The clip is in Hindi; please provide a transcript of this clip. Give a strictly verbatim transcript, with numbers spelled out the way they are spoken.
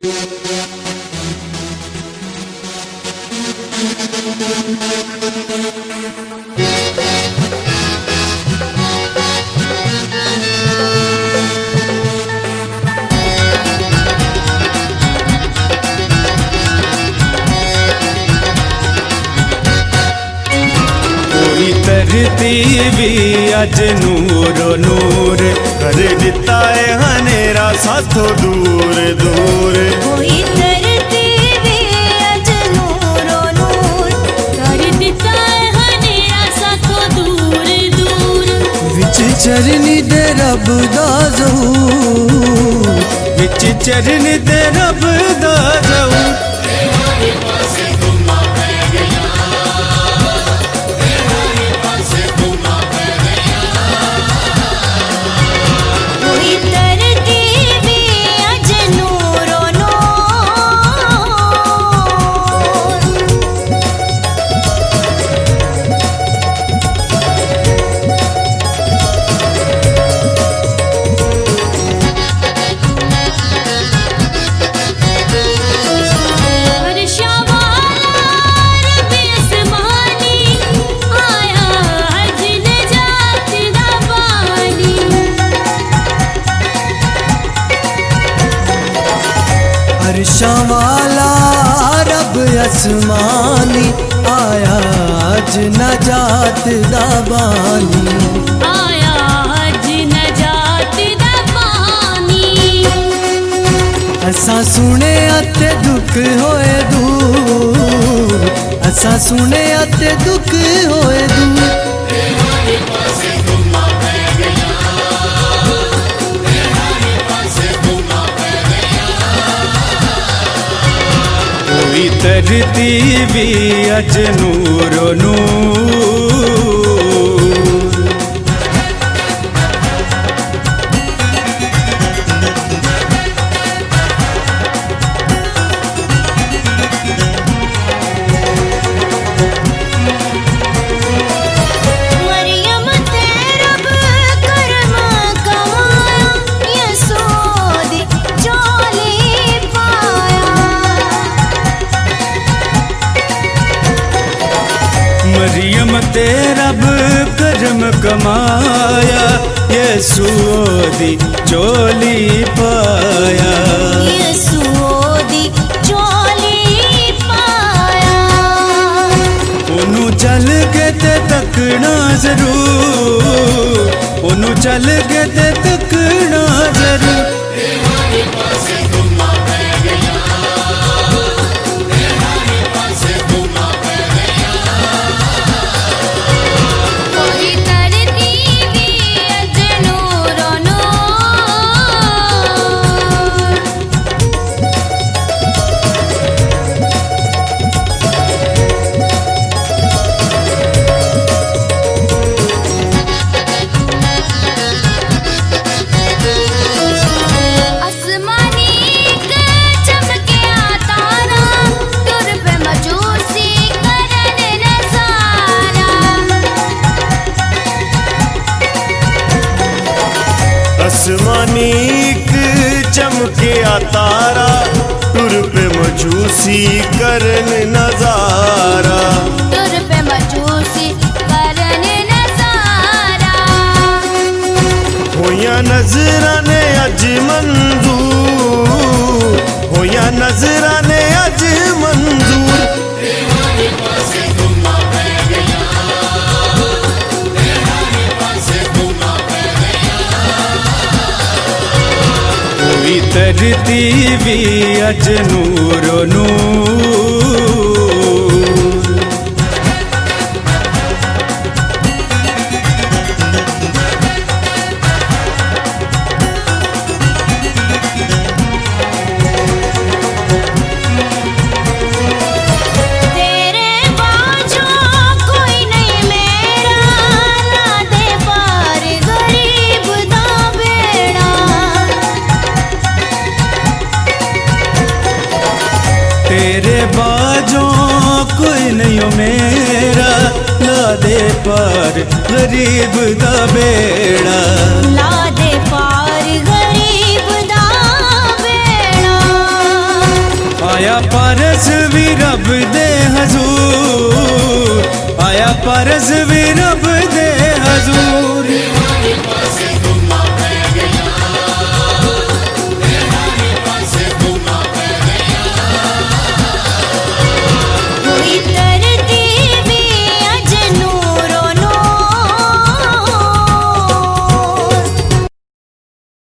धरती भी अज नूरो नूर कर दिता है हनेरा साथों दूर दूर। कोई धरती भी अज नूरो नूर कर दिता है हनेरा साथों दूर दूर। विच चरनी दे रब दा ज़हूर, विच चरनी दे रब दा ज़हूर। अर्शां वाला रब आसमानी आया अज नजात दा बानी, आया अज नजात दा बानी। असां सुने ते दुख होए दूर, असां सुने ते दुख होए दूर। धरती भी अज नूरो नूर। मरियम ते रब करम कमाया, यसू दी चोली पाया, यसू दी चोली पाया। ओनू चल के ते तकना जरूर, ओनू चल के ते तकना जरूर। आसमानीक चमकिया तारा तुर पे मजूसी करन नजारा, तुर पे मजूसी करन नजारा। होया नजराने अज मंजूर, होया नजराने अज मंजूर। धरती भी अज नूरो नूर। तेरे बाजों कोई नहीं हो मेरा, ला दे पार गरीब दा बेड़ा, ला दे पार गरीब दा बेड़ा। आया पारस भी रब दे हजूर, आया पारस भी रब दे हजूर।